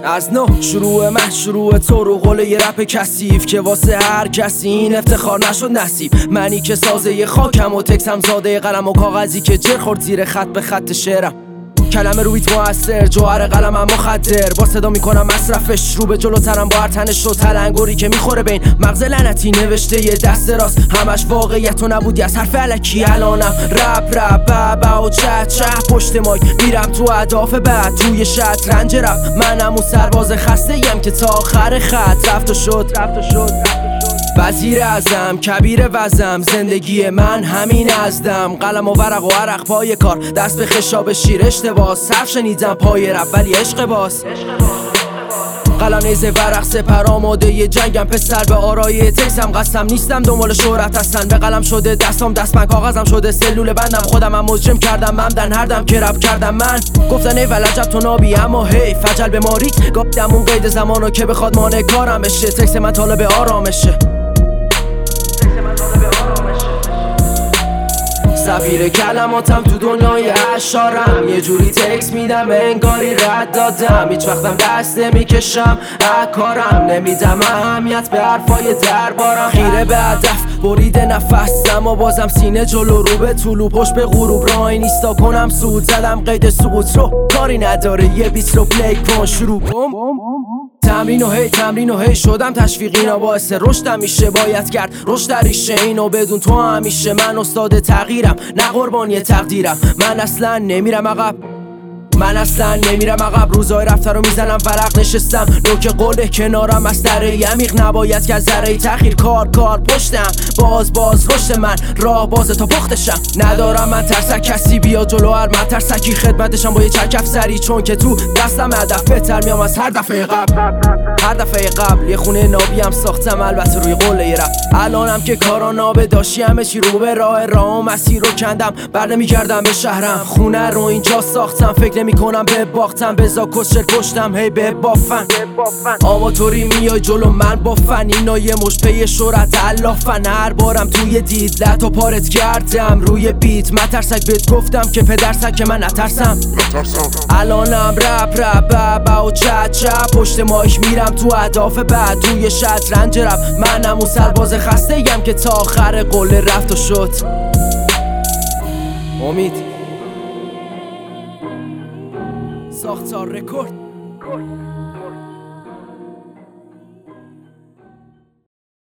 از نو شروع من شروع تو رو قول یه رپ کثیف که واسه هر کسی این افتخار نشد نصیب. منی که سازه خاکم و تکسم زاده قلم و کاغذی که جر خورد زیر خط به خط شعرم. کلمه رویت موثر جوهر قلمم مخدر با صدا میکنم مصرفش رو به جلوترم با هر تنش و تلنگری که میخوره بین مغز لعنتی نوشته یه دست راست همش واقعیت و نبودی از حرف الکی. الانم رپ بابا و چه پشت مایک میرم تو اهداف بعد توی شطرنج رپ. منم اون سرباز خسته یم که تا آخر خط رفت و شد. وزیر اعظم کبیر وزم زندگی من همین ازدم. قلم و ورق و عرق پای کار دست به خشاب شیر اشتباه صرف شنیدم پای رپ ولی عشق باز. قلم نیزه ورق سپر آماده ی جنگم پسر به آرای تکسم قسم نیستم دنبال شهرت هستن. به قلم شده دستم دستم کاغذم شده سلول بندم خودم هم مجرم کردم ممدن هر دم که رپ کردم. من گفتن ای ولجب تو نابی اما هی فجل به ماریک گفتم اون قید زمانو که بخواد مانع کارم بشه. تکس من طالب آرامشه سفیر کلماتم تو دنیای اشارم یه جوری تکس میدم انگاری رد دادم. هیچ وقتم دست نمیکشم کارم نمیدم اهمیت به حرفای دربارم. خیره به هدف بریده نفسم و بازم سینه جلو رو به طولو پشت به غروب راه نیستا کنم سود زدم قید سقوط رو کاری نداره یه بیت رو پلی کن شروع کن. تمرین و هی شدم تشویق اینا باعث رشدم میشه باید کرد رشد در ریشه اینو بدون تو همیشه من استاد تغییرم نه قربانی تقدیرم. من اصلا نمیرم عقب روزای رفته رو میزنم ورق نشستم نوک قله کنارم از دره عمیق نباید که از ذره تأخیر کار پشتم باز رشد من راه بازه تا پختشم. ندارم من ترسک کسی بیا جلو هر من ترسکی خدمتشم با یه چرکف سری چون که تو دستم هدف بهتر میام از هر دفعه قبل. یه خونه نابیم ساختم البته روی قله یه رپ. الانم که کارا نابه داشتی همه چی رو به راه مسیر رو کندم بر نمیگردم به شهرم خونه رو اینجا ساختم فکر نمیکنم به باختم بزا کشر پشتم هی به بافن آماتوری میای جلو من با فن اینا یه مش پی شهرت علافن. هر بارم توی دید لطو پارت کردم روی بیت مترسک بهت گفتم که پدرسک که من نترسم. الانم رپ بابا و چه پشت مایک میرم تو اهداف بعد توی شطرنج رپ. منم اون سرباز خسته یم که تا آخر قله رفت و شد. امید ساختار رکورد